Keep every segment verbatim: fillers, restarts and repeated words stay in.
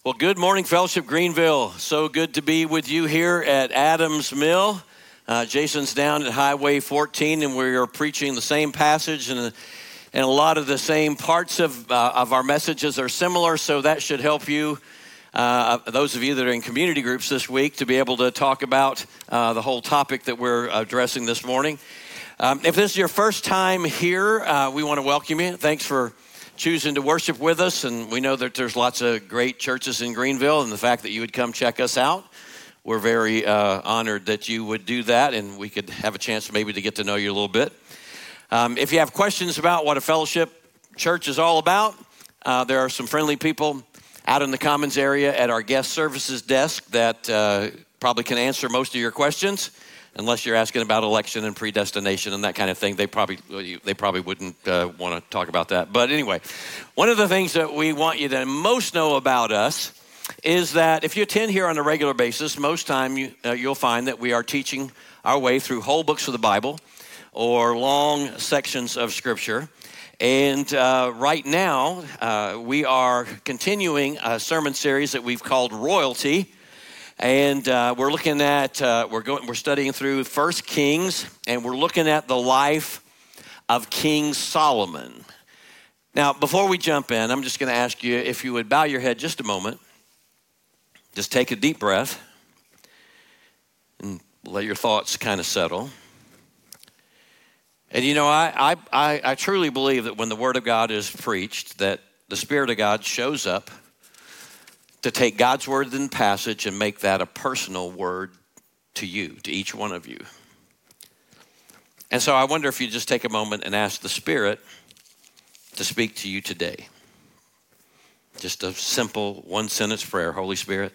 Well, good morning, Fellowship Greenville. So good to be with you here at Adams Mill. Uh, Jason's down at Highway fourteen, and we are preaching the same passage, and, and a lot of the same parts of, uh, of our messages are similar, so that should help you, uh, those of you that are in community groups this week, to be able to talk about uh, the whole topic that we're addressing this morning. Um, if this is your first time here, uh, we want to welcome you. Thanks for choosing to worship with us, and we know that there's lots of great churches in Greenville, and the fact that you would come check us out, we're very uh, honored that you would do that, and we could have a chance maybe to get to know you a little bit. Um, if you have questions about what a fellowship church is all about, uh, there are some friendly people out in the Commons area at our guest services desk that uh, probably can answer most of your questions. Unless you're asking about election and predestination and that kind of thing, they probably they probably wouldn't uh, want to talk about that. But anyway, one of the things that we want you to most know about us is that if you attend here on a regular basis, most time you, uh, you'll find that we are teaching our way through whole books of the Bible or long sections of Scripture. And uh, right now, uh, we are continuing a sermon series that we've called Royalty. And uh, we're looking at, uh, we're going, we're studying through First Kings, and we're looking at the life of King Solomon. Now, before we jump in, I'm just going to ask you if you would bow your head just a moment. Just take a deep breath and let your thoughts kind of settle. And you know, I, I, I truly believe that when the Word of God is preached, that the Spirit of God shows up to take God's word in the passage and make that a personal word to you, to each one of you. And so I wonder if you just take a moment and ask the Spirit to speak to you today. Just a simple one-sentence prayer. Holy Spirit,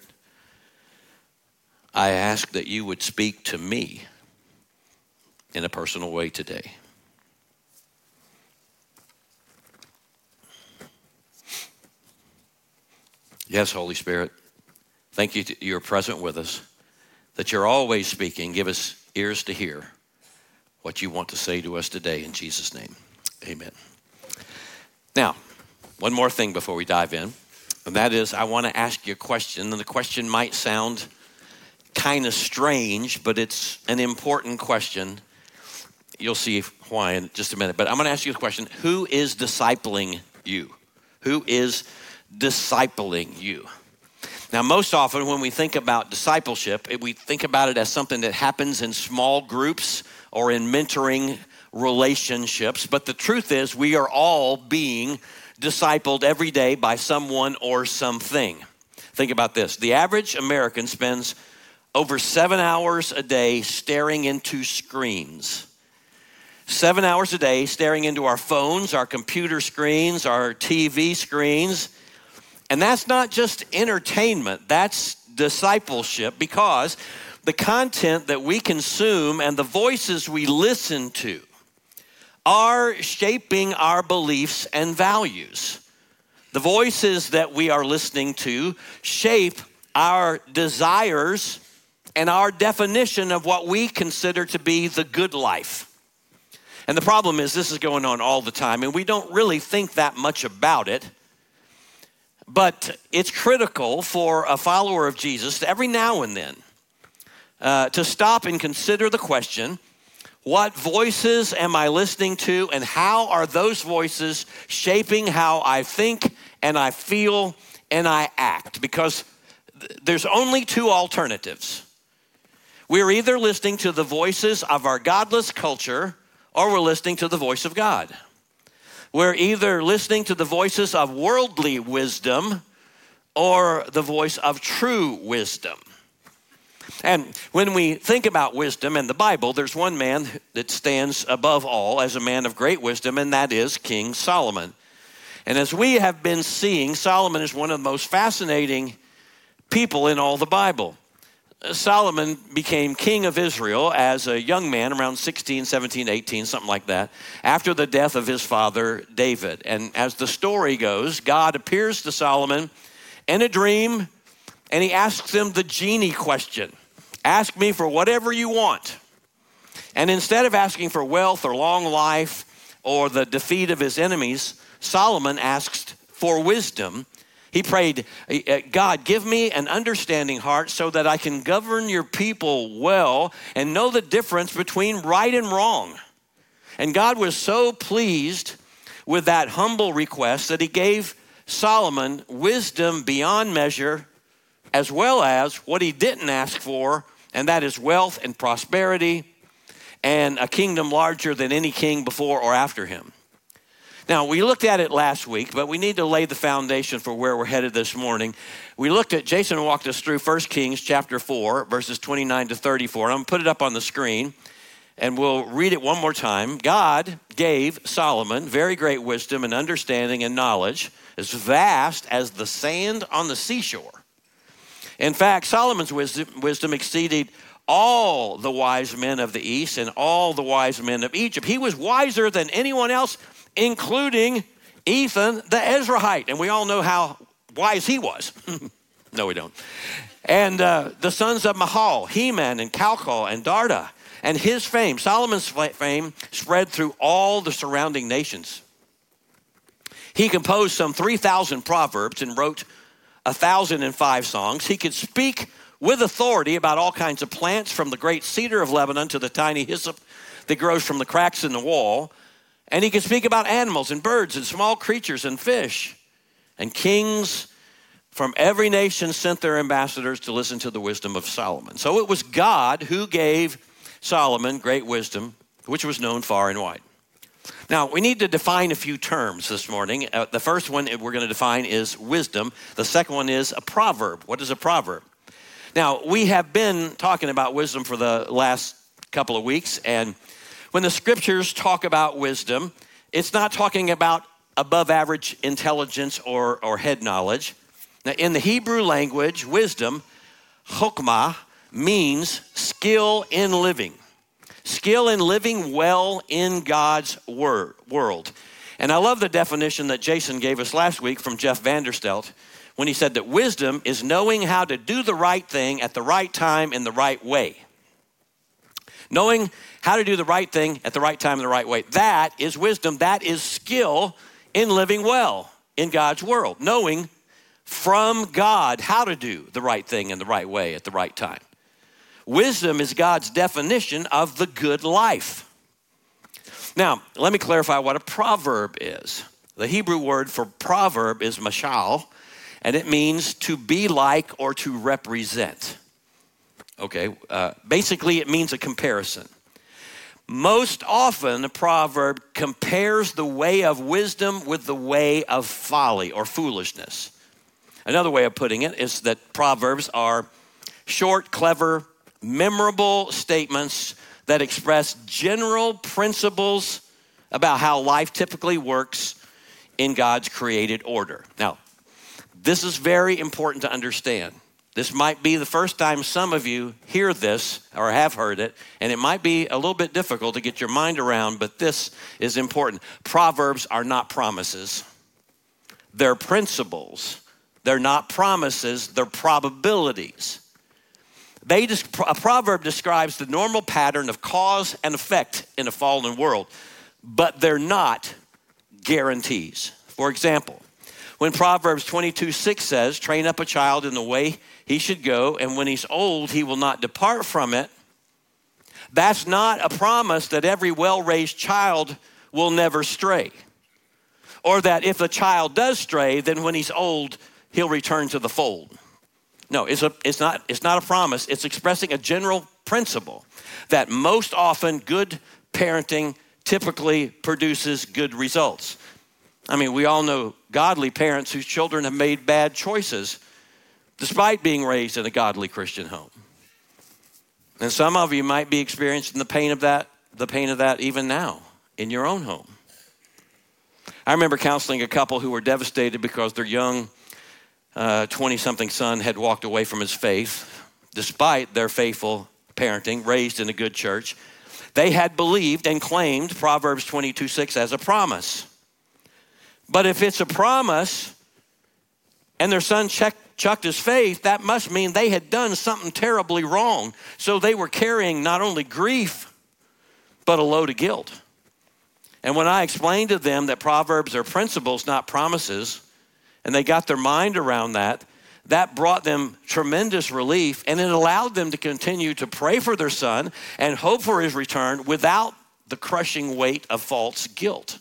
I ask that you would speak to me in a personal way today. Yes, Holy Spirit, thank you that you're present with us, that you're always speaking. Give us ears to hear what you want to say to us today. In Jesus' name, amen. Now, one more thing before we dive in, and that is I want to ask you a question, and the question might sound kind of strange, but it's an important question. You'll see why in just a minute, but I'm going to ask you a question. Who is discipling you? Who is discipling you? Now, most often when we think about discipleship, we think about it as something that happens in small groups or in mentoring relationships. But the truth is we are all being discipled every day by someone or something. Think about this. The average American spends over seven hours a day staring into screens. Seven hours a day staring into our phones, our computer screens, our T V screens. And that's not just entertainment, that's discipleship, because the content that we consume and the voices we listen to are shaping our beliefs and values. The voices that we are listening to shape our desires and our definition of what we consider to be the good life. And the problem is this is going on all the time, and we don't really think that much about it. But it's critical for a follower of Jesus to every now and then uh, to stop and consider the question, what voices am I listening to, and how are those voices shaping how I think and I feel and I act? Because th- there's only two alternatives. We're either listening to the voices of our godless culture or we're listening to the voice of God. We're either listening to the voices of worldly wisdom or the voice of true wisdom. And when we think about wisdom in the Bible, there's one man that stands above all as a man of great wisdom, and that is King Solomon. And as we have been seeing, Solomon is one of the most fascinating people in all the Bible. Solomon became king of Israel as a young man, around sixteen, seventeen, eighteen, something like that, after the death of his father David. And as the story goes, God appears to Solomon in a dream, and he asks him the genie question. Ask me for whatever you want. And instead of asking for wealth or long life or the defeat of his enemies, Solomon asks for wisdom He prayed, God, give me an understanding heart so that I can govern your people well and know the difference between right and wrong. And God was so pleased with that humble request that he gave Solomon wisdom beyond measure, as well as what he didn't ask for, and that is wealth and prosperity and a kingdom larger than any king before or after him. Now, we looked at it last week, but we need to lay the foundation for where we're headed this morning. We looked at, Jason walked us through First Kings chapter four, verses twenty-nine to thirty-four. I'm going to put it up on the screen, and we'll read it one more time. God gave Solomon very great wisdom and understanding and knowledge, as vast as the sand on the seashore. In fact, Solomon's wisdom, wisdom exceeded all the wise men of the East and all the wise men of Egypt. He was wiser than anyone else, including Ethan the Ezrahite. And we all know how wise he was. No, we don't. And uh, the sons of Mahal, Heman and Calcol and Darda. And his fame, Solomon's fame, spread through all the surrounding nations. He composed some three thousand proverbs and wrote one thousand five songs. He could speak with authority about all kinds of plants, from the great cedar of Lebanon to the tiny hyssop that grows from the cracks in the wall. And he could speak about animals and birds and small creatures and fish. And kings from every nation sent their ambassadors to listen to the wisdom of Solomon. So it was God who gave Solomon great wisdom, which was known far and wide. Now, we need to define a few terms this morning. Uh, the first one we're going to define is wisdom. The second one is a proverb. What is a proverb? Now, we have been talking about wisdom for the last couple of weeks, and when the scriptures talk about wisdom, it's not talking about above average intelligence or, or head knowledge. Now, in the Hebrew language, wisdom, chokmah, means skill in living. Skill in living well in God's word, world. And I love the definition that Jason gave us last week from Jeff Vanderstelt when he said that wisdom is knowing how to do the right thing at the right time in the right way. Knowing how to do the right thing at the right time in the right way. That is wisdom. That is skill in living well in God's world. Knowing from God how to do the right thing in the right way at the right time. Wisdom is God's definition of the good life. Now, let me clarify what a proverb is. The Hebrew word for proverb is mashal, and it means to be like or to represent. Okay, uh, basically it means a comparison. Most often, a proverb compares the way of wisdom with the way of folly or foolishness. Another way of putting it is that proverbs are short, clever, memorable statements that express general principles about how life typically works in God's created order. Now, this is very important to understand. This might be the first time some of you hear this or have heard it, and it might be a little bit difficult to get your mind around, but this is important. Proverbs are not promises. They're principles. They're not promises. They're probabilities. They just, a proverb describes the normal pattern of cause and effect in a fallen world, but they're not guarantees. For example, when Proverbs twenty-two six says, train up a child in the way he should go, and when he's old, he will not depart from it, that's not a promise that every well-raised child will never stray. Or that if the child does stray, then when he's old, he'll return to the fold. No, it's, a, it's, not, it's not a promise. It's expressing a general principle that most often good parenting typically produces good results. I mean, we all know godly parents whose children have made bad choices despite being raised in a godly Christian home. And some of you might be experiencing the pain of that, the pain of that even now in your own home. I remember counseling a couple who were devastated because their young twenty-something uh, son had walked away from his faith despite their faithful parenting, raised in a good church. They had believed and claimed Proverbs twenty-two six as a promise. But if it's a promise and their son check, chucked his faith, that must mean they had done something terribly wrong. So they were carrying not only grief, but a load of guilt. And when I explained to them that Proverbs are principles, not promises, and they got their mind around that, that brought them tremendous relief, and it allowed them to continue to pray for their son and hope for his return without the crushing weight of false guilt.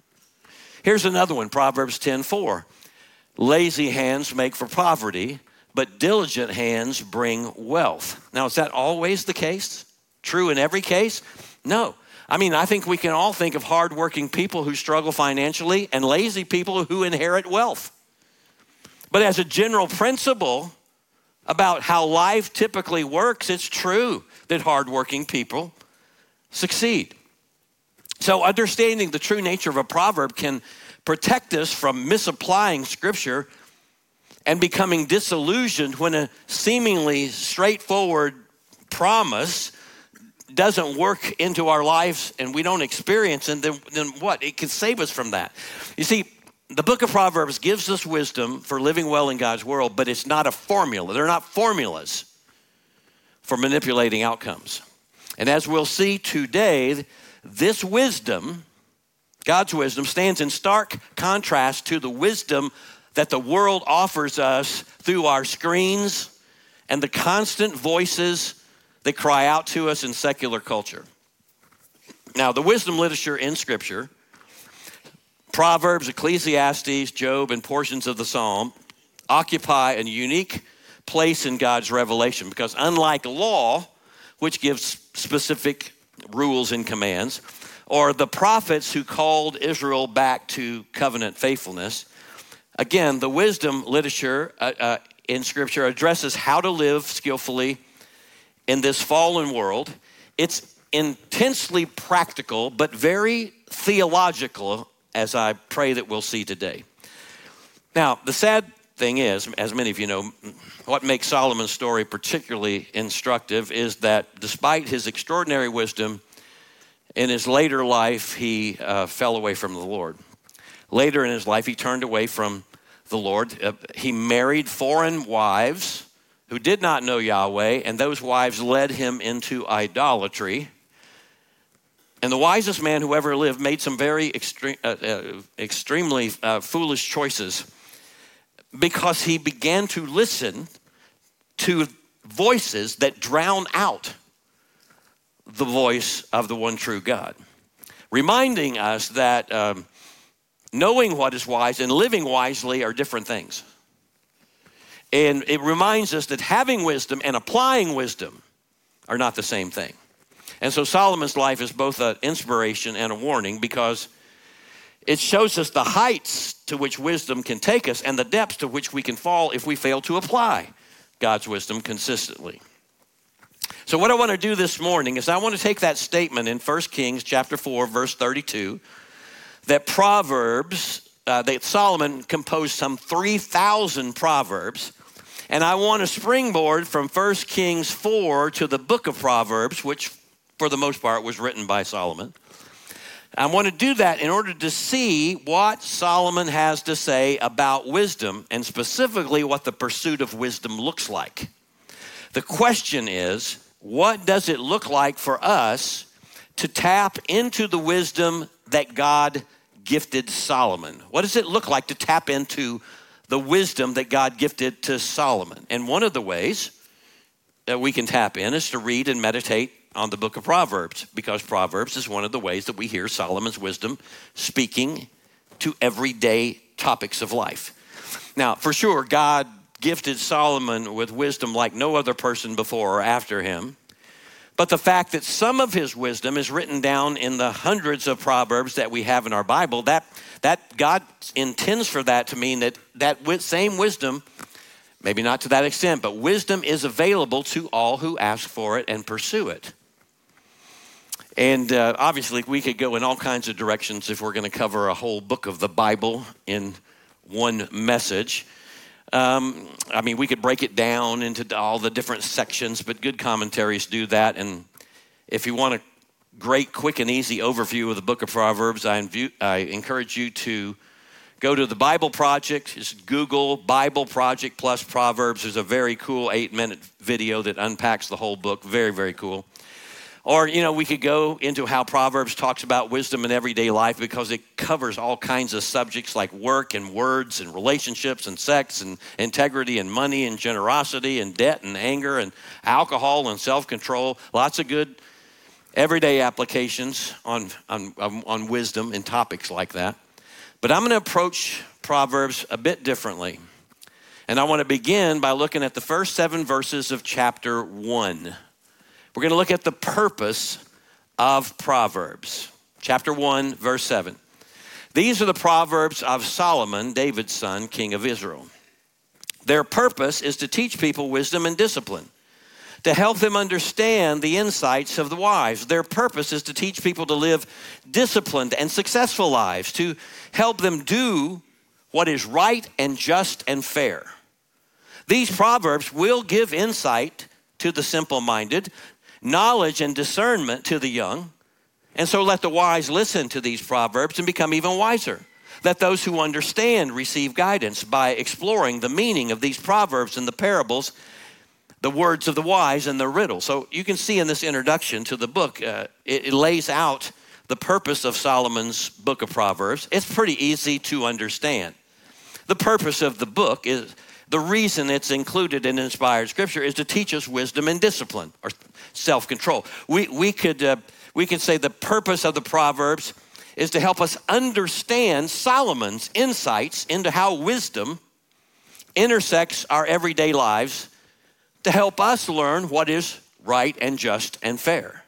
Here's another one, Proverbs ten four. Lazy hands make for poverty, but diligent hands bring wealth. Now, is that always the case? True in every case? No. I mean, I think we can all think of hardworking people who struggle financially and lazy people who inherit wealth. But as a general principle about how life typically works, it's true that hardworking people succeed. So understanding the true nature of a proverb can protect us from misapplying Scripture and becoming disillusioned when a seemingly straightforward promise doesn't work into our lives and we don't experience it. And then, then what? It can save us from that. You see, the book of Proverbs gives us wisdom for living well in God's world, but it's not a formula. They're not formulas for manipulating outcomes. And as we'll see today, this wisdom, God's wisdom, stands in stark contrast to the wisdom that the world offers us through our screens and the constant voices that cry out to us in secular culture. Now, the wisdom literature in Scripture, Proverbs, Ecclesiastes, Job, and portions of the Psalm occupy a unique place in God's revelation because unlike law, which gives specific rules and commands, or the prophets who called Israel back to covenant faithfulness, again, the wisdom literature uh, uh, in Scripture addresses how to live skillfully in this fallen world. It's intensely practical, but very theological, as I pray that we'll see today. Now, the sad thing is, as many of you know, what makes Solomon's story particularly instructive is that despite his extraordinary wisdom, in his later life, he uh, fell away from the Lord. Later in his life, he turned away from the Lord. Uh, he married foreign wives who did not know Yahweh, and those wives led him into idolatry. And the wisest man who ever lived made some very extreme, uh, uh, extremely uh, foolish choices because he began to listen to voices that drown out the voice of the one true God, reminding us that um, knowing what is wise and living wisely are different things. And it reminds us that having wisdom and applying wisdom are not the same thing. And so Solomon's life is both an inspiration and a warning because it shows us the heights to which wisdom can take us and the depths to which we can fall if we fail to apply God's wisdom consistently. So what I want to do this morning is I want to take that statement in First Kings chapter four, verse thirty-two, that Proverbs, uh, that Solomon composed some three thousand Proverbs, and I want to springboard from First Kings four to the book of Proverbs, which for the most part was written by Solomon. I want to do that in order to see what Solomon has to say about wisdom and specifically what the pursuit of wisdom looks like. The question is, what does it look like for us to tap into the wisdom that God gifted Solomon? What does it look like to tap into the wisdom that God gifted to Solomon? And one of the ways that we can tap in is to read and meditate on the book of Proverbs, because Proverbs is one of the ways that we hear Solomon's wisdom speaking to everyday topics of life. Now, for sure, God gifted Solomon with wisdom like no other person before or after him. But the fact that some of his wisdom is written down in the hundreds of Proverbs that we have in our Bible, that, that God intends for that to mean that that same wisdom, maybe not to that extent, but wisdom is available to all who ask for it and pursue it. And uh, obviously, we could go in all kinds of directions if we're going to cover a whole book of the Bible in one message. Um, I mean, we could break it down into all the different sections, but good commentaries do that. And if you want a great, quick, and easy overview of the book of Proverbs, I, inv- I encourage you to go to the Bible Project. Just Google Bible Project plus Proverbs. There's a very cool eight-minute video that unpacks the whole book. Very, very cool. Or, you know, we could go into how Proverbs talks about wisdom in everyday life because it covers all kinds of subjects like work and words and relationships and sex and integrity and money and generosity and debt and anger and alcohol and self-control. Lots of good everyday applications on, on, on wisdom and topics like that. But I'm going to approach Proverbs a bit differently. And I want to begin by looking at the first seven verses of chapter one. We're going to look at the purpose of Proverbs. Chapter one, verse seven. These are the Proverbs of Solomon, David's son, king of Israel. Their purpose is to teach people wisdom and discipline, to help them understand the insights of the wise. Their purpose is to teach people to live disciplined and successful lives, to help them do what is right and just and fair. These Proverbs will give insight to the simple-minded, knowledge and discernment to the young. And so let the wise listen to these Proverbs and become even wiser. Let those who understand receive guidance by exploring the meaning of these Proverbs and the parables, the words of the wise and the riddle. So you can see in this introduction to the book, uh, it, it lays out the purpose of Solomon's book of Proverbs. It's pretty easy to understand. The purpose of the book is, the reason it's included in inspired scripture is to teach us wisdom and discipline or self-control. We, we, could, uh, we could say the purpose of the Proverbs is to help us understand Solomon's insights into how wisdom intersects our everyday lives to help us learn what is right and just and fair.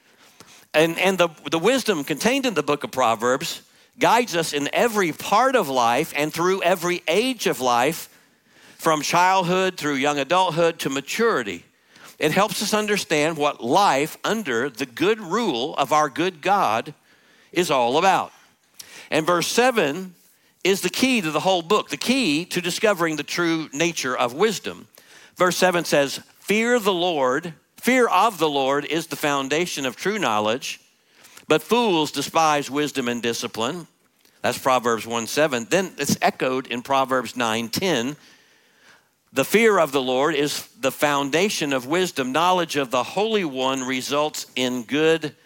And, and the, the wisdom contained in the book of Proverbs guides us in every part of life and through every age of life, from childhood through young adulthood to maturity. It helps us understand what life under the good rule of our good God is all about. And verse seven is the key to the whole book, the key to discovering the true nature of wisdom. Verse seven says, fear the Lord, fear of the Lord is the foundation of true knowledge, but fools despise wisdom and discipline. That's Proverbs one seven. Then it's echoed in Proverbs nine ten. The fear of the Lord is the foundation of wisdom. Knowledge of the Holy One results in good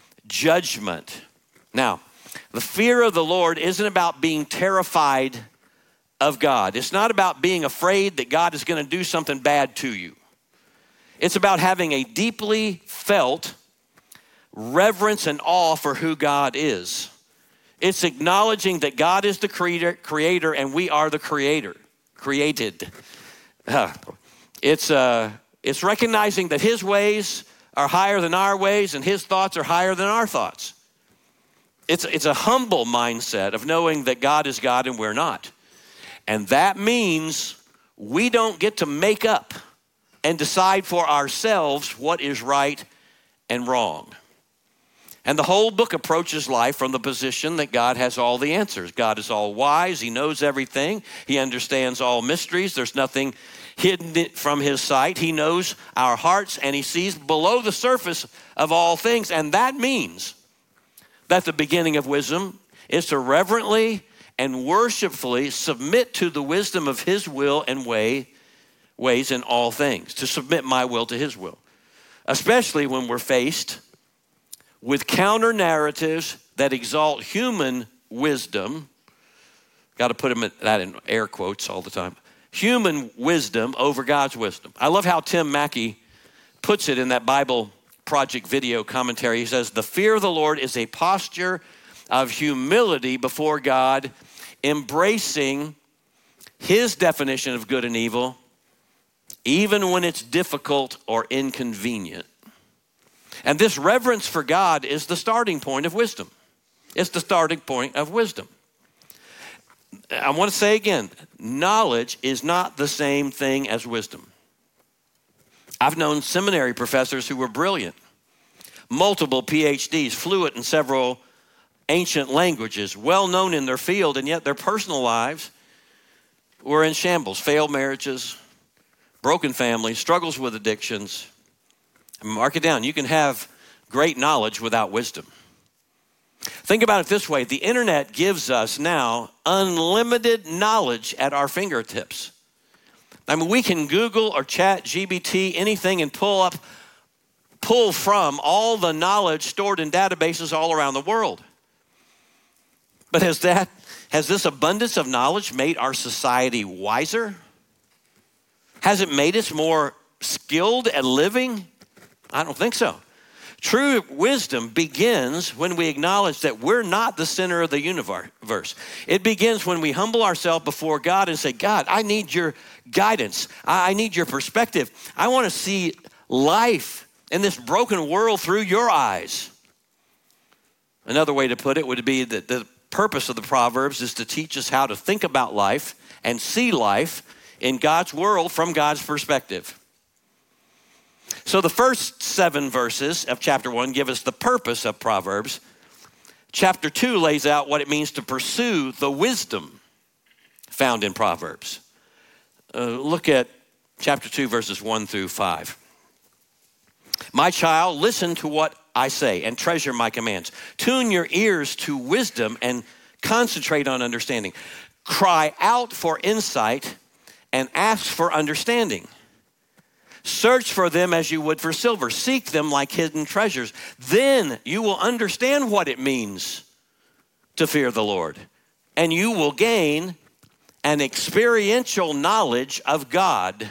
judgment. Now, the fear of the Lord isn't about being terrified of God. It's not about being afraid that God is going to do something bad to you. It's about having a deeply felt reverence and awe for who God is. It's acknowledging that God is the creator, creator and we are the creator, created. Uh, it's, uh, it's recognizing that his ways are higher than our ways and his thoughts are higher than our thoughts. It's, it's a humble mindset of knowing that God is God and we're not. And that means we don't get to make up and decide for ourselves what is right and wrong. And the whole book approaches life from the position that God has all the answers. God is all wise. He knows everything. He understands all mysteries. There's nothing hidden from his sight. He knows our hearts and he sees below the surface of all things. And that means that the beginning of wisdom is to reverently and worshipfully submit to the wisdom of his will and way, ways in all things, to submit my will to his will, especially when we're faced with counter narratives that exalt human wisdom. Got to put them in, that in air quotes all the time. Human wisdom over God's wisdom. I love how Tim Mackey puts it in that Bible Project video commentary. He says, the fear of the Lord is a posture of humility before God, embracing his definition of good and evil, even when it's difficult or inconvenient. And this reverence for God is the starting point of wisdom. It's the starting point of wisdom. I want to say again, knowledge is not the same thing as wisdom. I've known seminary professors who were brilliant, multiple P H Ds, fluent in several ancient languages, well known in their field, and yet their personal lives were in shambles, failed marriages, broken families, struggles with addictions. Mark it down. You can have great knowledge without wisdom. Think about it this way. The internet gives us now unlimited knowledge at our fingertips. I mean, we can Google or chat G P T anything and pull up pull from all the knowledge stored in databases all around the world. But has that, has this abundance of knowledge made our society wiser? Has it made us more skilled at living? I don't think so. True wisdom begins when we acknowledge that we're not the center of the universe. It begins when we humble ourselves before God and say, God, I need your guidance. I need your perspective. I want to see life in this broken world through your eyes. Another way to put it would be that the purpose of the Proverbs is to teach us how to think about life and see life in God's world from God's perspective. So the first seven verses of chapter one give us the purpose of Proverbs. Chapter two lays out what it means to pursue the wisdom found in Proverbs. Uh, look at chapter two, verses one through five. My child, listen to what I say and treasure my commands. Tune your ears to wisdom and concentrate on understanding. Cry out for insight and ask for understanding. Search for them as you would for silver. Seek them like hidden treasures. Then you will understand what it means to fear the Lord. And you will gain an experiential knowledge of God.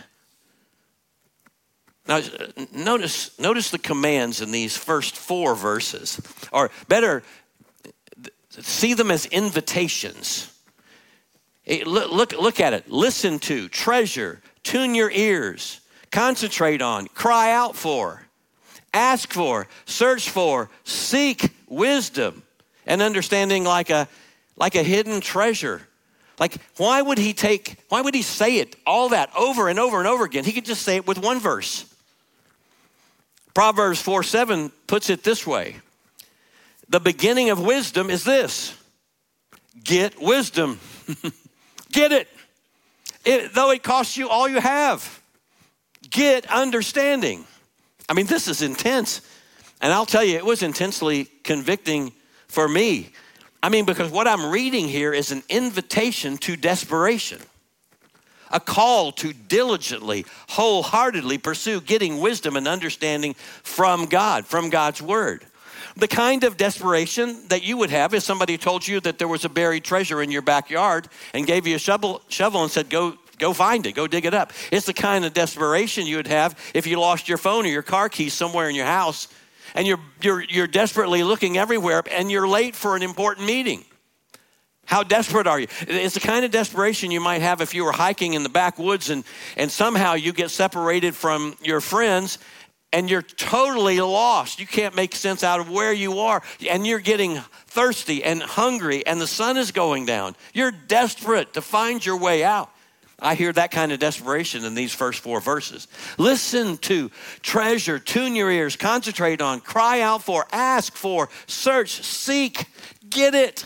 Now, notice, notice the commands in these first four verses. Or better, see them as invitations. Look, look at it. Listen to, treasure, tune your ears. Concentrate on, cry out for, ask for, search for, seek wisdom and understanding like a, like a hidden treasure. Like, why would he take, why would he say it, all that over and over and over again? He could just say it with one verse. Proverbs four seven puts it this way. The beginning of wisdom is this: get wisdom. Get it. it. Though it costs you all you have. Get understanding. I mean, this is intense. And I'll tell you, it was intensely convicting for me. I mean, because what I'm reading here is an invitation to desperation, a call to diligently, wholeheartedly pursue getting wisdom and understanding from God, from God's word. The kind of desperation that you would have if somebody told you that there was a buried treasure in your backyard and gave you a shovel, shovel and said, go Go find it. Go dig it up. It's the kind of desperation you would have if you lost your phone or your car keys somewhere in your house and you're, you're, you're desperately looking everywhere and you're late for an important meeting. How desperate are you? It's the kind of desperation you might have if you were hiking in the backwoods and, and somehow you get separated from your friends and you're totally lost. You can't make sense out of where you are and you're getting thirsty and hungry and the sun is going down. You're desperate to find your way out. I hear that kind of desperation in these first four verses. Listen to, treasure, tune your ears, concentrate on, cry out for, ask for, search, seek, get it.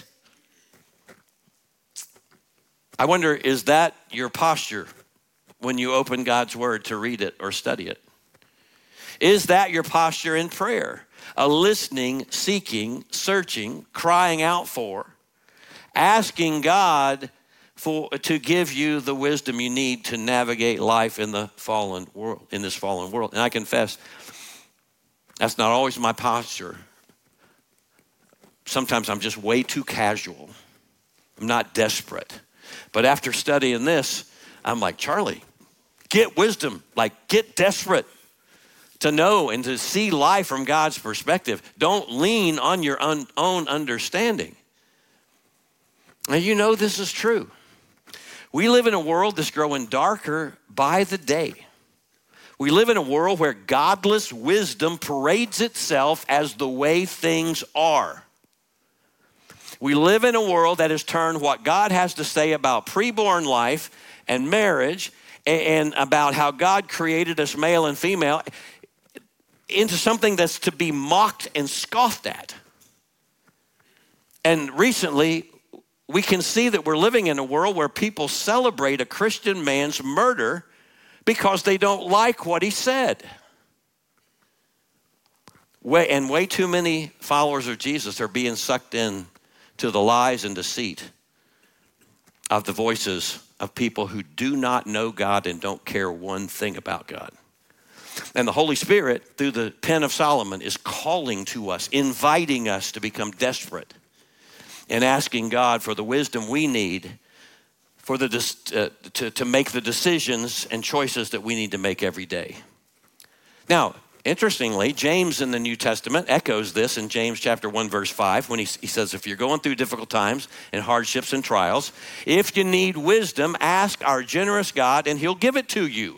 I wonder, is that your posture when you open God's word to read it or study it? Is that your posture in prayer? A listening, seeking, searching, crying out for, asking God For, to give you the wisdom you need to navigate life in the fallen world, in this fallen world. And I confess, that's not always my posture. Sometimes I'm just way too casual. I'm not desperate. But after studying this, I'm like, Charlie, get wisdom, like get desperate to know and to see life from God's perspective. Don't lean on your un- own understanding. Now, you know this is true. We live in a world that's growing darker by the day. We live in a world where godless wisdom parades itself as the way things are. We live in a world that has turned what God has to say about preborn life and marriage and about how God created us male and female into something that's to be mocked and scoffed at. And recently, we can see that we're living in a world where people celebrate a Christian man's murder because they don't like what he said. Way, and way too many followers of Jesus are being sucked in to the lies and deceit of the voices of people who do not know God and don't care one thing about God. And the Holy Spirit, through the pen of Solomon, is calling to us, inviting us to become desperate and asking God for the wisdom we need for the uh, to, to make the decisions and choices that we need to make every day. Now, interestingly, James in the New Testament echoes this in James chapter one, verse five, when he, he says, if you're going through difficult times and hardships and trials, if you need wisdom, ask our generous God and he'll give it to you.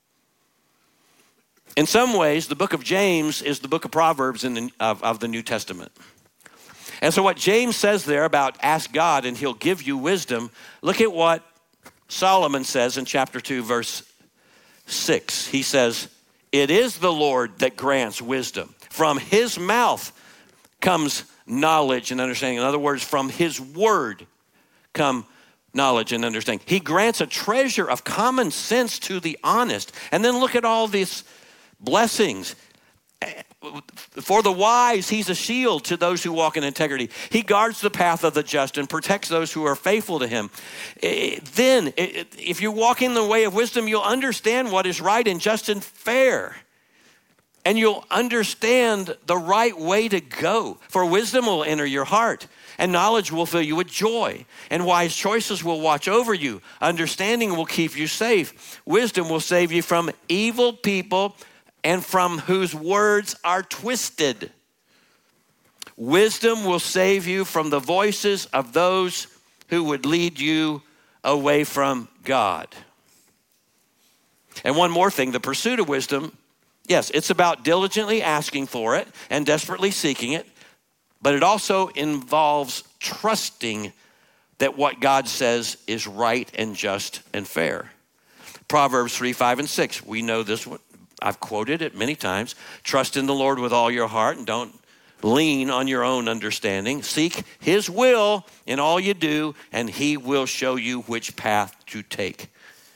In some ways, the book of James is the book of Proverbs in the, of, of the New Testament. And so what James says there about ask God and he'll give you wisdom, look at what Solomon says in chapter two, verse six. He says, it is the Lord that grants wisdom. From his mouth comes knowledge and understanding. In other words, from his word come knowledge and understanding. He grants a treasure of common sense to the honest. And then look at all these blessings. For the wise, he's a shield to those who walk in integrity. He guards the path of the just and protects those who are faithful to him. Then, if you walk in the way of wisdom, you'll understand what is right and just and fair. And you'll understand the right way to go. For wisdom will enter your heart, and knowledge will fill you with joy. And wise choices will watch over you. Understanding will keep you safe. Wisdom will save you from evil people and from whose words are twisted. Wisdom will save you from the voices of those who would lead you away from God. And one more thing, the pursuit of wisdom, yes, it's about diligently asking for it and desperately seeking it, but it also involves trusting that what God says is right and just and fair. Proverbs three, five, and six, we know this one. I've quoted it many times. Trust in the Lord with all your heart and don't lean on your own understanding. Seek his will in all you do, and he will show you which path to take.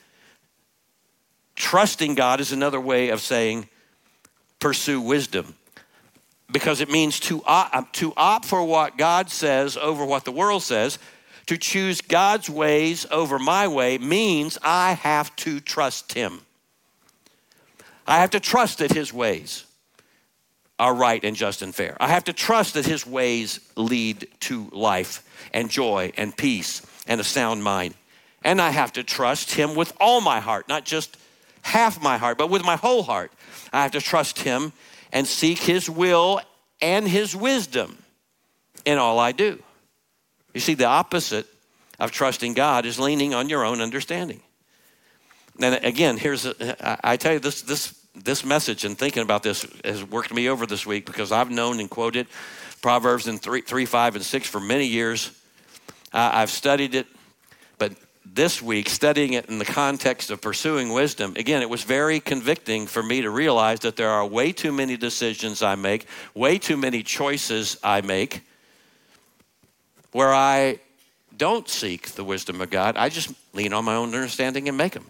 Trusting God is another way of saying pursue wisdom, because it means to opt, to opt for what God says over what the world says. To choose God's ways over my way means I have to trust him. I have to trust that his ways are right and just and fair. I have to trust that his ways lead to life and joy and peace and a sound mind. And I have to trust him with all my heart, not just half my heart, but with my whole heart. I have to trust him and seek his will and his wisdom in all I do. You see, the opposite of trusting God is leaning on your own understanding. And again, here's a, I tell you this this this message and thinking about this has worked me over this week, because I've known and quoted Proverbs in three, three, five, and six for many years. Uh, I've studied it, but this week, studying it in the context of pursuing wisdom, again, it was very convicting for me to realize that there are way too many decisions I make, way too many choices I make, where I don't seek the wisdom of God. I just lean on my own understanding and make them,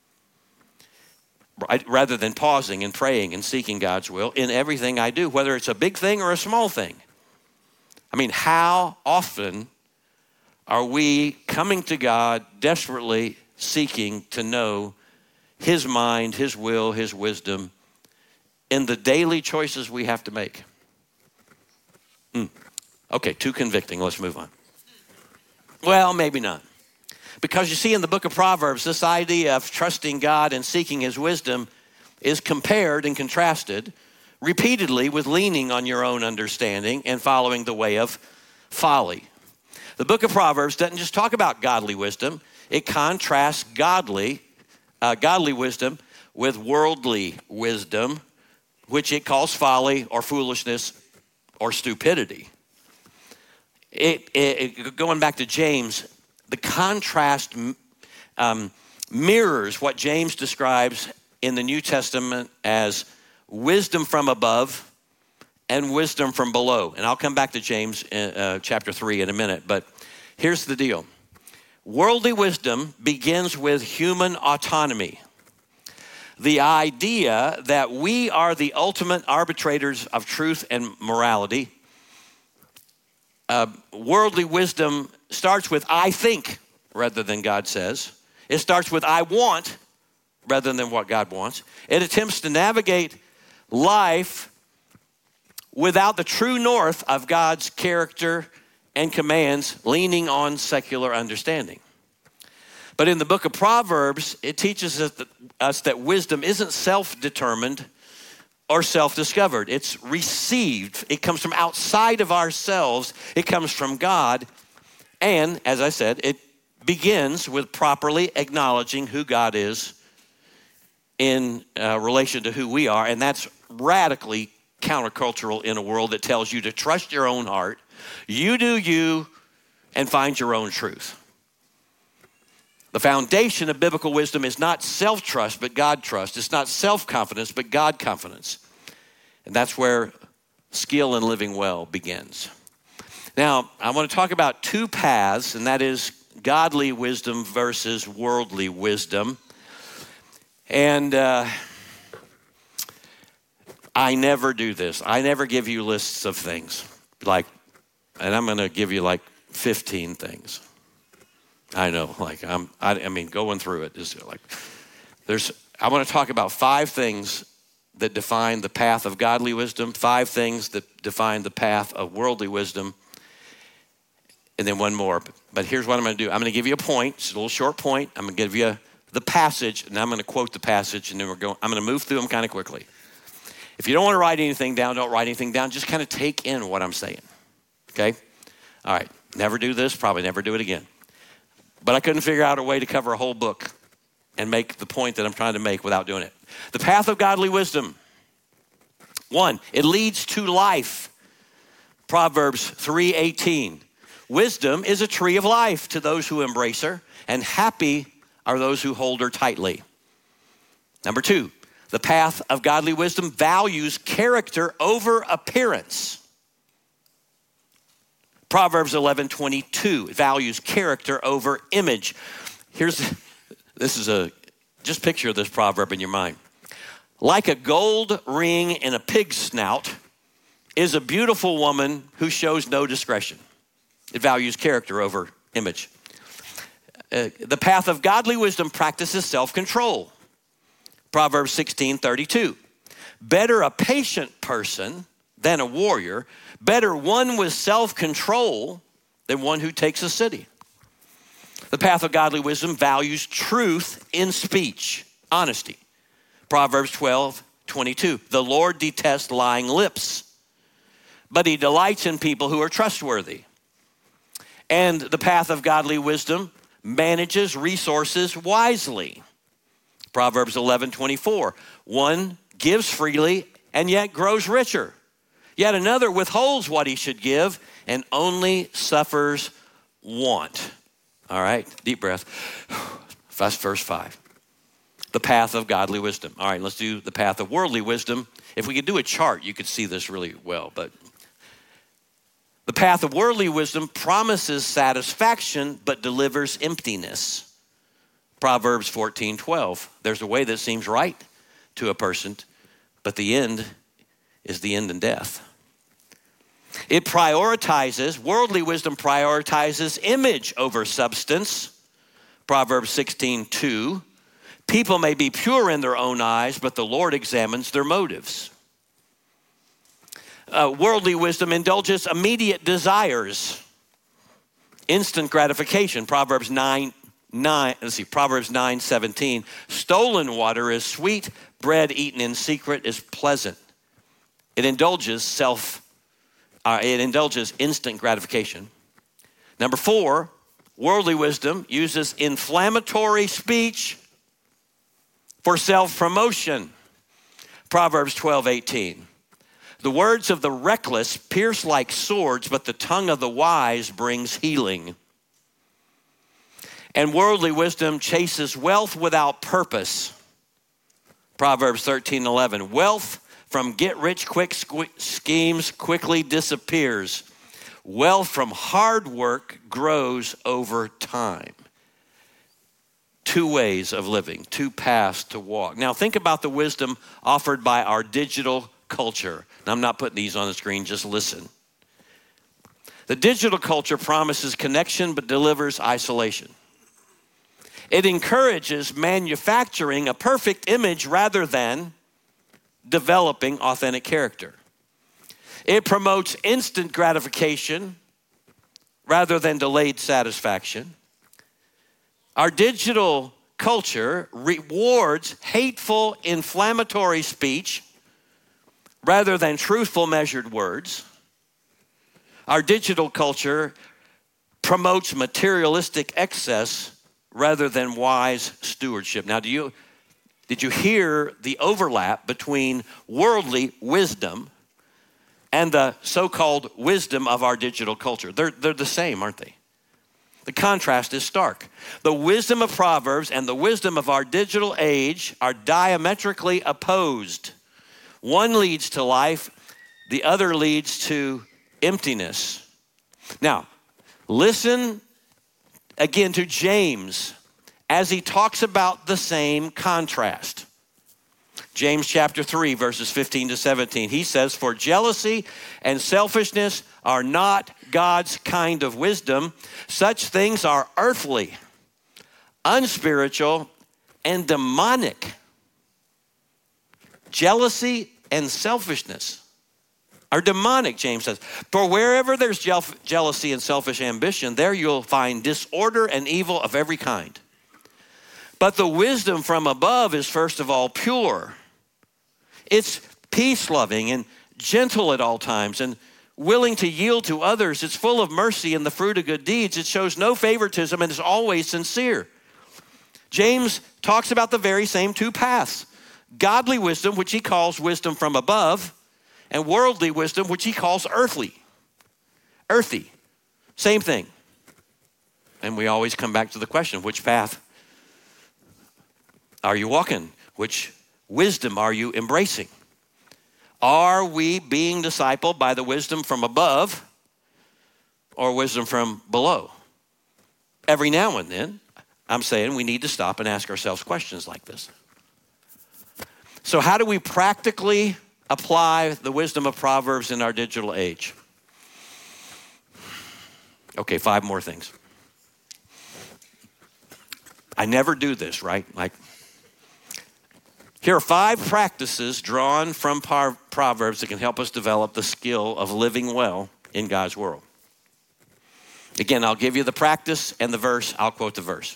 rather than pausing and praying and seeking God's will in everything I do, whether it's a big thing or a small thing. I mean, how often are we coming to God desperately seeking to know his mind, his will, his wisdom in the daily choices we have to make? Mm. Okay, too convicting. Let's move on. Well, maybe not. Because you see, in the book of Proverbs, this idea of trusting God and seeking his wisdom is compared and contrasted repeatedly with leaning on your own understanding and following the way of folly. The book of Proverbs doesn't just talk about godly wisdom. It contrasts godly, uh, godly wisdom with worldly wisdom, which it calls folly or foolishness or stupidity. It, it, it, going back to James, the contrast um, mirrors what James describes in the New Testament as wisdom from above and wisdom from below. And I'll come back to James uh, chapter three in a minute, but here's the deal. Worldly wisdom begins with human autonomy. The idea that we are the ultimate arbitrators of truth and morality. Uh, worldly wisdom starts with I think rather than God says. It starts with I want rather than what God wants. It attempts to navigate life without the true north of God's character and commands, leaning on secular understanding. But in the book of Proverbs, it teaches us that, us that wisdom isn't self-determined or self-discovered. It's received. It comes from outside of ourselves. It comes from God. And as I said, it begins with properly acknowledging who God is in uh, relation to who we are. And that's radically countercultural in a world that tells you to trust your own heart, you do you, and find your own truth. The foundation of biblical wisdom is not self-trust, but God-trust. It's not self-confidence, but God-confidence. And that's where skill in living well begins. Now, I want to talk about two paths, and that is godly wisdom versus worldly wisdom. And uh, I never do this. I never give you lists of things. Like, and I'm going to give you like fifteen things. I know, like I'm, I, I mean, going through it is like, there's, I want to talk about five things that define the path of godly wisdom, five things that define the path of worldly wisdom, and then one more. But here's what I'm going to do. I'm going to give you a point. It's a little short point. I'm going to give you the passage, and I'm going to quote the passage, and then we're going, I'm going to move through them kind of quickly. If you don't want to write anything down, don't write anything down. Just kind of take in what I'm saying, okay? All right, never do this, probably never do it again. But I couldn't figure out a way to cover a whole book and make the point that I'm trying to make without doing it. The path of godly wisdom. One, it leads to life. Proverbs three eighteen. Wisdom is a tree of life to those who embrace her, and happy are those who hold her tightly. Number two, the path of godly wisdom values character over appearance. Proverbs eleven twenty-two values character over image. Here's, this is a, just picture this proverb in your mind. Like a gold ring in a pig's snout is a beautiful woman who shows no discretion. It values character over image. Uh, the path of godly wisdom practices self-control. Proverbs sixteen thirty-two. Better a patient person than a warrior, better one with self-control than one who takes a city. The path of godly wisdom values truth in speech, honesty. Proverbs twelve twenty-two. The Lord detests lying lips, but he delights in people who are trustworthy. And the path of godly wisdom manages resources wisely. Proverbs eleven twenty-four. One gives freely and yet grows richer. Yet another withholds what he should give and only suffers want. All right, deep breath. That's verse five. The path of godly wisdom. All right, let's do the path of worldly wisdom. If we could do a chart, you could see this really well. But the path of worldly wisdom promises satisfaction but delivers emptiness. Proverbs fourteen twelve. There's a way that seems right to a person, but the end is the end in death. It prioritizes, worldly wisdom prioritizes image over substance. Proverbs sixteen two. People may be pure in their own eyes, but the Lord examines their motives. Uh, worldly wisdom indulges immediate desires, instant gratification. Proverbs nine nine. Let's see. Proverbs nine seventeen. Stolen water is sweet; bread eaten in secret is pleasant. It indulges self. Uh, it indulges instant gratification. Number four, worldly wisdom uses inflammatory speech for self-promotion. Proverbs twelve eighteen. The words of the reckless pierce like swords, but the tongue of the wise brings healing. And worldly wisdom chases wealth without purpose. Proverbs thirteen eleven. Wealth from get-rich-quick schemes quickly disappears. Wealth from hard work grows over time. Two ways of living, two paths to walk. Now think about the wisdom offered by our digital culture. And I'm not putting these on the screen, just listen. The digital culture promises connection but delivers isolation. It encourages manufacturing a perfect image rather than developing authentic character. It promotes instant gratification rather than delayed satisfaction. Our digital culture rewards hateful, inflammatory speech rather than truthful, measured words. Our digital culture promotes materialistic excess rather than wise stewardship. Now, do you did you hear the overlap between worldly wisdom and the so-called wisdom of our digital culture? They're, they're the same, aren't they? The contrast is stark. The wisdom of Proverbs and the wisdom of our digital age are diametrically opposed. One leads to life, the other leads to emptiness. Now, listen again to James as he talks about the same contrast. James chapter three, verses fifteen to seventeen. He says, "For jealousy and selfishness are not God's kind of wisdom. Such things are earthly, unspiritual, and demonic." Jealousy and selfishness are demonic, James says. "For wherever there's je- jealousy and selfish ambition, there you'll find disorder and evil of every kind. But the wisdom from above is first of all pure. It's peace-loving and gentle at all times and willing to yield to others. It's full of mercy and the fruit of good deeds. It shows no favoritism and is always sincere." James talks about the very same two paths. Godly wisdom, which he calls wisdom from above, and worldly wisdom, which he calls earthly. Earthy, same thing. And we always come back to the question, which path are you walking? Which wisdom are you embracing? Are we being discipled by the wisdom from above or wisdom from below? Every now and then, I'm saying we need to stop and ask ourselves questions like this. So how do we practically apply the wisdom of Proverbs in our digital age? Okay, five more things. I never do this, right? Like, here are five practices drawn from par- Proverbs that can help us develop the skill of living well in God's world. Again, I'll give you the practice and the verse. I'll quote the verse.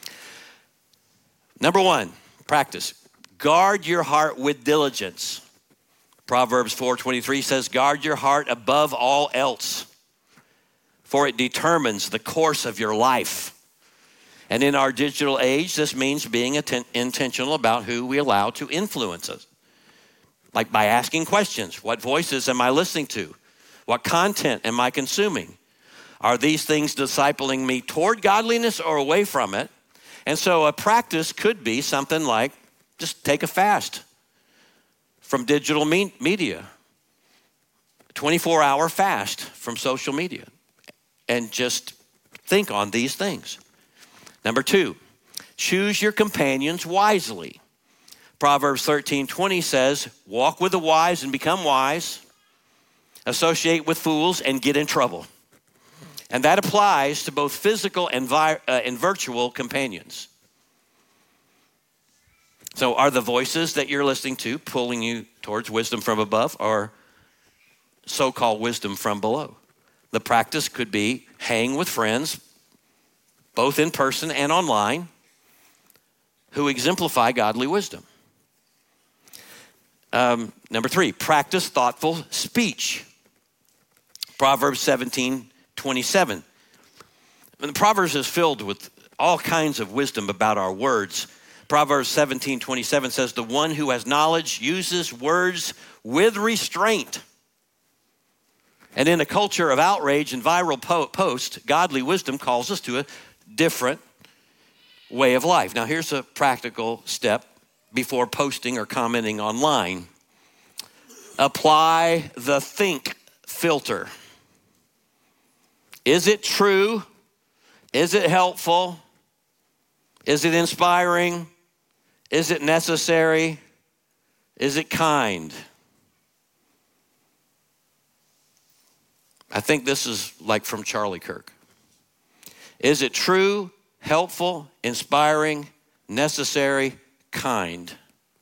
Number one, practice. Guard your heart with diligence. Proverbs four twenty-three says, "Guard your heart above all else, for it determines the course of your life." And in our digital age, this means being atten- intentional about who we allow to influence us. Like by asking questions. What voices am I listening to? What content am I consuming? Are these things discipling me toward godliness or away from it? And so a practice could be something like just take a fast from digital me- media. twenty-four hour fast from social media. And just think on these things. Number two, choose your companions wisely. Proverbs thirteen twenty says, "Walk with the wise and become wise. Associate with fools and get in trouble." And that applies to both physical and, vi- uh, and virtual companions. So are the voices that you're listening to pulling you towards wisdom from above or so-called wisdom from below? The practice could be hang with friends, both in person and online, who exemplify godly wisdom. Um, number three, practice thoughtful speech. Proverbs seventeen twenty-seven. And the Proverbs is filled with all kinds of wisdom about our words. Proverbs seventeen twenty-seven says, "The one who has knowledge uses words with restraint." And in a culture of outrage and viral po- posts, godly wisdom calls us to a different way of life. Now, here's a practical step before posting or commenting online. Apply the think filter. Is it true? Is it helpful? Is it inspiring? Is it necessary? Is it kind? I think this is like from Charlie Kirk. Is it true? helpful, inspiring, necessary, kind.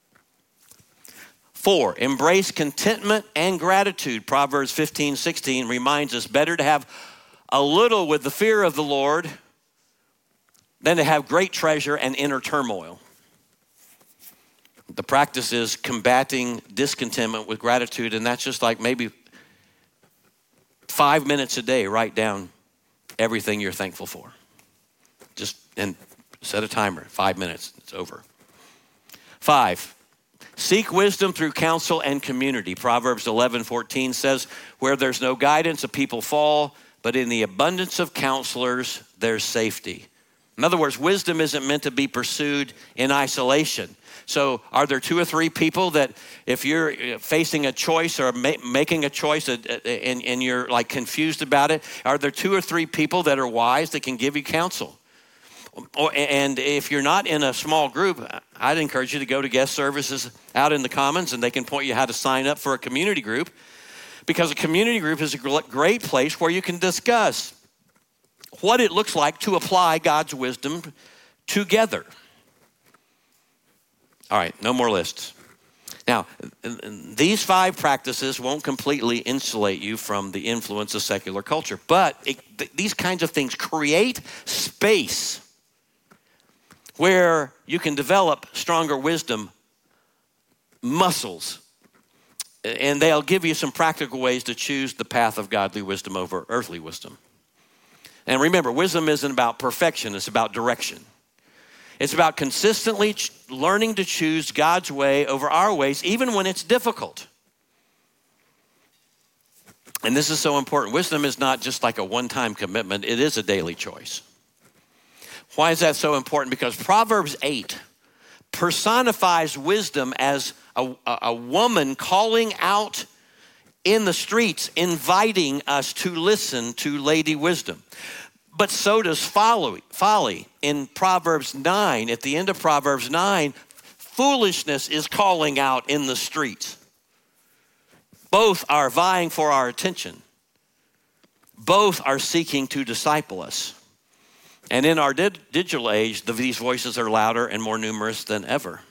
Four, embrace contentment and gratitude. Proverbs fifteen sixteen reminds us better to have a little with the fear of the Lord than to have great treasure and inner turmoil. The practice is combating discontentment with gratitude, and that's just like maybe five minutes a day, write down everything you're thankful for. Just, and set a timer, five minutes, it's over. Five, seek wisdom through counsel and community. Proverbs eleven fourteen says, where there's no guidance, a people fall, but in the abundance of counselors, there's safety. In other words, wisdom isn't meant to be pursued in isolation. So are there two or three people that if you're facing a choice or ma- making a choice and, and you're like confused about it, are there two or three people that are wise that can give you counsel? And if you're not in a small group, I'd encourage you to go to guest services out in the Commons, and they can point you how to sign up for a community group, because a community group is a great place where you can discuss what it looks like to apply God's wisdom together. All right, no more lists. Now, these five practices won't completely insulate you from the influence of secular culture, but it, th- these kinds of things create space where you can develop stronger wisdom muscles, and they'll give you some practical ways to choose the path of godly wisdom over earthly wisdom. And remember, wisdom isn't about perfection, it's about direction. It's about consistently ch- learning to choose God's way over our ways, even when it's difficult. And this is so important. Wisdom is not just like a one-time commitment. It is a daily choice. Why is that so important? Because Proverbs eight personifies wisdom as a, a, a woman calling out in the streets, inviting us to listen to Lady Wisdom. But so does folly. Folly. In Proverbs nine, at the end of Proverbs nine, foolishness is calling out in the streets. Both are vying for our attention. Both are seeking to disciple us. And in our di- digital age, the, these voices are louder and more numerous than ever.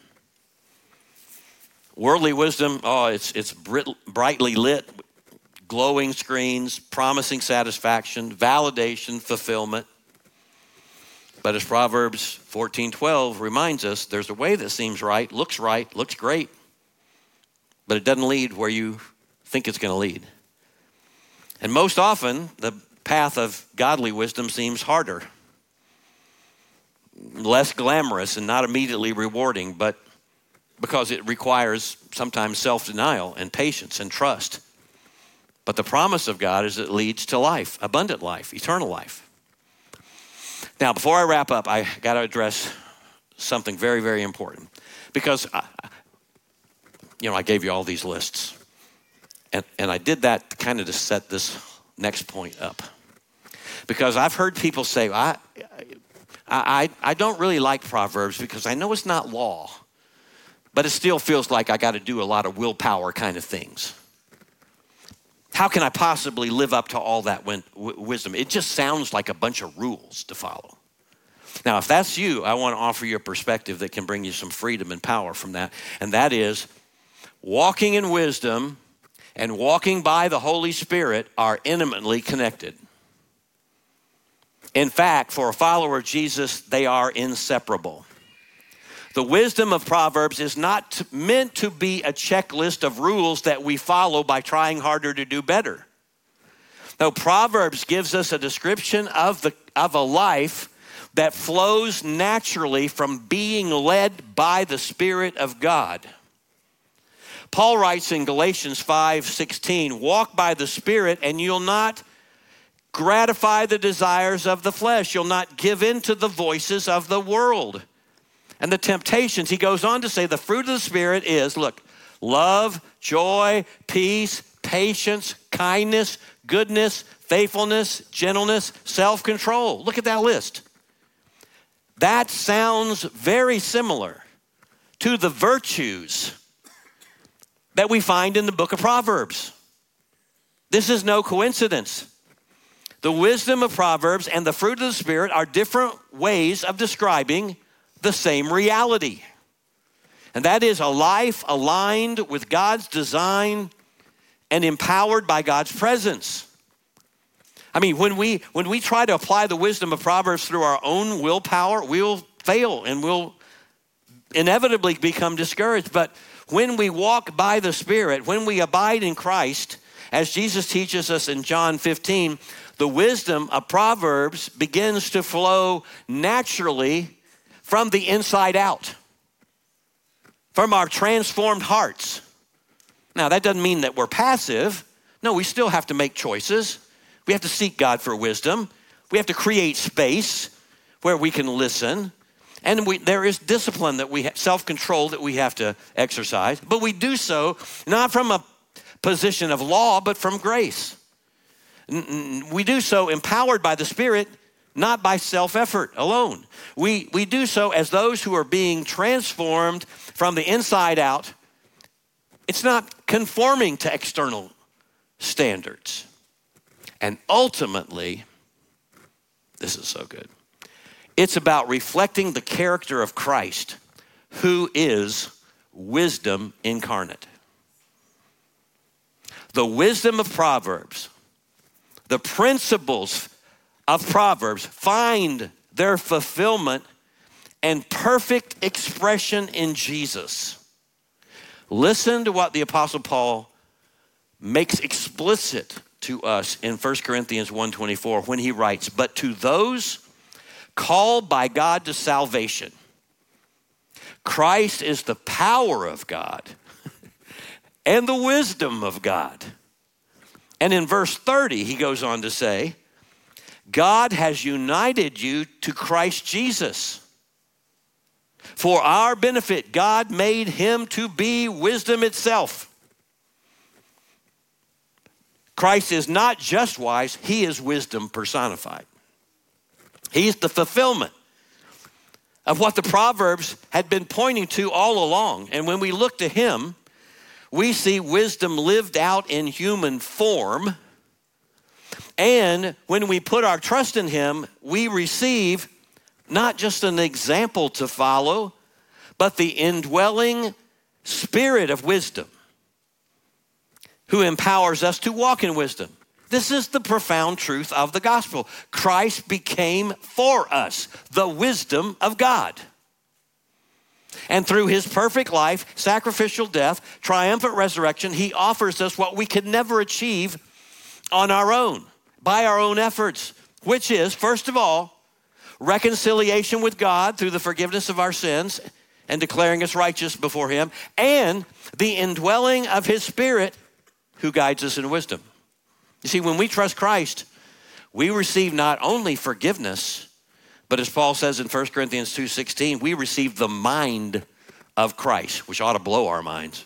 Worldly wisdom, oh, it's, it's brit- brightly lit, glowing screens, promising satisfaction, validation, fulfillment. But as Proverbs fourteen twelve reminds us, there's a way that seems right, looks right, looks great, but it doesn't lead where you think it's going to lead. And most often, the path of godly wisdom seems harder, less glamorous, and not immediately rewarding, but because it requires sometimes self-denial and patience and trust. But the promise of God is it leads to life, abundant life, eternal life. Now, before I wrap up, I got to address something very, very important. Because, I, you know, I gave you all these lists. And, and I did that kind of to set this next point up. Because I've heard people say, I, I, I don't really like Proverbs because I know it's not law. But it still feels like I got to do a lot of willpower kind of things. How can I possibly live up to all that w- wisdom? It just sounds like a bunch of rules to follow. Now, if that's you, I want to offer you a perspective that can bring you some freedom and power from that. And that is walking in wisdom and walking by the Holy Spirit are intimately connected. In fact, for a follower of Jesus, they are inseparable. The wisdom of Proverbs is not meant to be a checklist of rules that we follow by trying harder to do better. No, Proverbs gives us a description of the of a life that flows naturally from being led by the Spirit of God. Paul writes in Galatians five sixteen, walk by the Spirit and you'll not gratify the desires of the flesh. You'll not give in to the voices of the world and the temptations. He goes on to say the fruit of the Spirit is, look, love, joy, peace, patience, kindness, goodness, faithfulness, gentleness, self-control. Look at that list. That sounds very similar to the virtues that we find in the book of Proverbs. This is no coincidence. The wisdom of Proverbs and the fruit of the Spirit are different ways of describing the same reality. And that is a life aligned with God's design and empowered by God's presence. I mean, when we when we try to apply the wisdom of Proverbs through our own willpower, we'll fail and we'll inevitably become discouraged. But when we walk by the Spirit, when we abide in Christ, as Jesus teaches us in John fifteen, the wisdom of Proverbs begins to flow naturally from the inside out, from our transformed hearts. Now, that doesn't mean that we're passive. No, we still have to make choices. We have to seek God for wisdom. We have to create space where we can listen. And we, there is discipline that we have, self-control that we have to exercise. But we do so not from a position of law, but from grace. We do so empowered by the Spirit, not by self-effort alone. We, we do so as those who are being transformed from the inside out. It's not conforming to external standards. And ultimately, this is so good, it's about reflecting the character of Christ, who is wisdom incarnate. The wisdom of Proverbs, the principles of Proverbs find their fulfillment and perfect expression in Jesus. Listen to what the Apostle Paul makes explicit to us in First Corinthians one twenty-four when he writes, "But to those called by God to salvation, Christ is the power of God and the wisdom of God." And in verse thirty, he goes on to say, "God has united you to Christ Jesus. For our benefit, God made him to be wisdom itself." Christ is not just wise, he is wisdom personified. He's the fulfillment of what the Proverbs had been pointing to all along. And when we look to him, we see wisdom lived out in human form. And when we put our trust in him, we receive not just an example to follow, but the indwelling Spirit of wisdom, who empowers us to walk in wisdom. This is the profound truth of the gospel. Christ became for us the wisdom of God. And through his perfect life, sacrificial death, triumphant resurrection, he offers us what we could never achieve on our own, by our own efforts, which is, first of all, reconciliation with God through the forgiveness of our sins and declaring us righteous before him, and the indwelling of his Spirit who guides us in wisdom. You see, when we trust Christ, we receive not only forgiveness, but as Paul says in First Corinthians two sixteen, we receive the mind of Christ, which ought to blow our minds.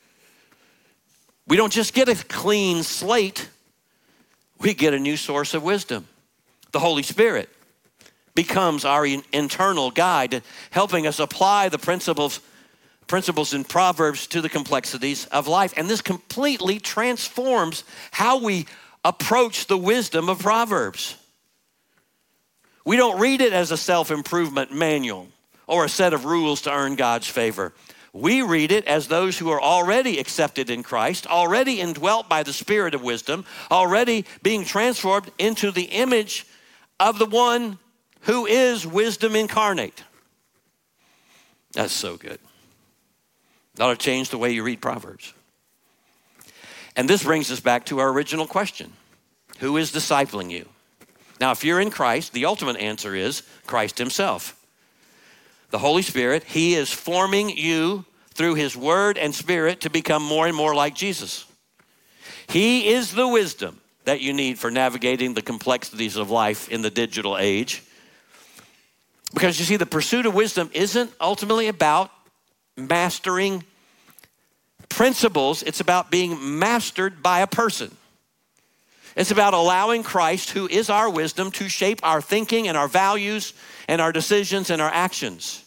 We don't just get a clean slate, we get a new source of wisdom. The Holy Spirit becomes our internal guide, helping us apply the principles principles in Proverbs to the complexities of life. And this completely transforms how we approach the wisdom of Proverbs. We don't read it as a self-improvement manual or a set of rules to earn God's favor. We read it as those who are already accepted in Christ, already indwelt by the Spirit of wisdom, already being transformed into the image of the one who is wisdom incarnate. That's so good. That'll change the way you read Proverbs. And this brings us back to our original question. Who is discipling you? Now, if you're in Christ, the ultimate answer is Christ himself. The Holy Spirit, he is forming you through his word and Spirit to become more and more like Jesus. He is the wisdom that you need for navigating the complexities of life in the digital age. Because you see, the pursuit of wisdom isn't ultimately about mastering principles. It's about being mastered by a person. It's about allowing Christ, who is our wisdom, to shape our thinking and our values and our decisions and our actions.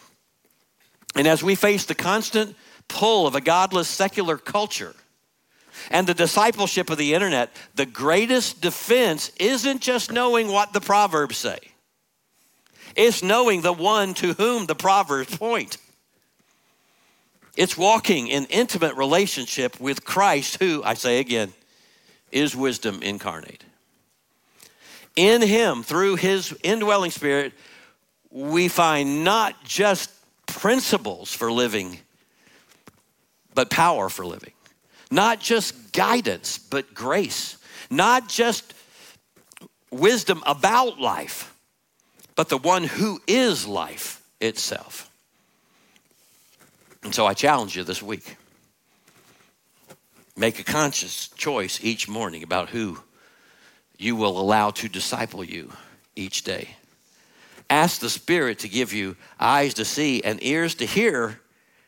And as we face the constant pull of a godless secular culture, and the discipleship of the internet, the greatest defense isn't just knowing what the Proverbs say. It's knowing the one to whom the Proverbs point. It's walking in intimate relationship with Christ, who, I say again, is wisdom incarnate. In him, through his indwelling spirit, we find not just principles for living, but power for living. Not just guidance, but grace. Not just wisdom about life, but the one who is life itself. And so I challenge you this week. Make a conscious choice each morning about who you will allow to disciple you each day. Ask the Spirit to give you eyes to see and ears to hear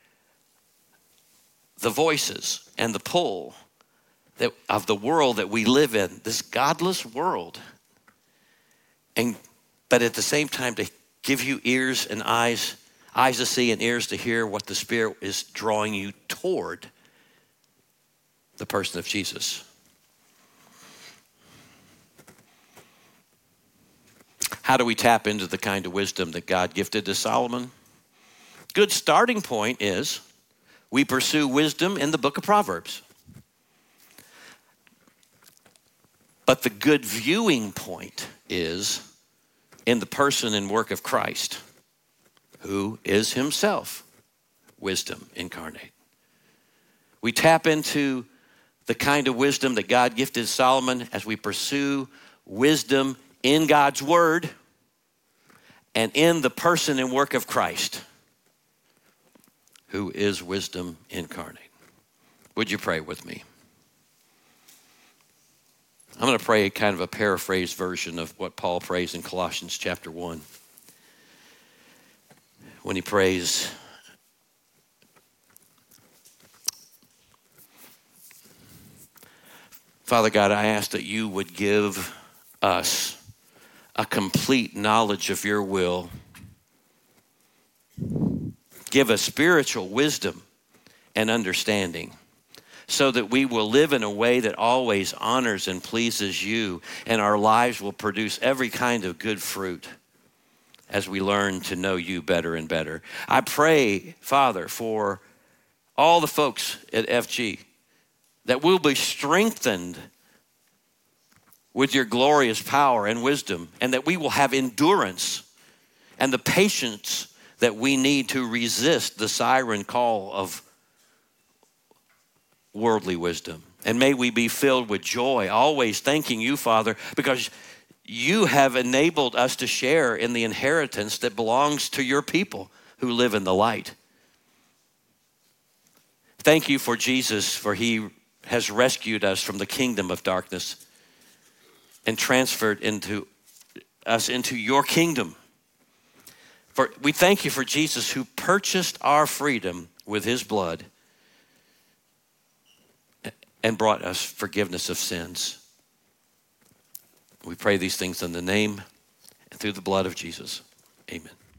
the voices and the pull that, of the world that we live in, this godless world. And but at the same time to give you ears and eyes, eyes to see and ears to hear what the Spirit is drawing you toward the person of Jesus. How do we tap into the kind of wisdom that God gifted to Solomon? Good starting point is we pursue wisdom in the book of Proverbs. But the good viewing point is in the person and work of Christ, who is himself wisdom incarnate. We tap into the kind of wisdom that God gifted Solomon as we pursue wisdom in God's word and in the person and work of Christ, who is wisdom incarnate. Would you pray with me? I'm going to pray kind of a paraphrased version of what Paul prays in Colossians chapter one. When he prays, Father God, I ask that you would give us a complete knowledge of your will. Give us spiritual wisdom and understanding so that we will live in a way that always honors and pleases you, and our lives will produce every kind of good fruit as we learn to know you better and better. I pray, Father, for all the folks at F G that we'll be strengthened with your glorious power and wisdom, and that we will have endurance and the patience that we need to resist the siren call of worldly wisdom. And may we be filled with joy, always thanking you, Father, because you have enabled us to share in the inheritance that belongs to your people who live in the light. Thank you for Jesus, for he has rescued us from the kingdom of darkness and transferred into us into your kingdom. For we thank you for Jesus, who purchased our freedom with his blood and brought us forgiveness of sins. We pray these things in the name and through the blood of Jesus. Amen.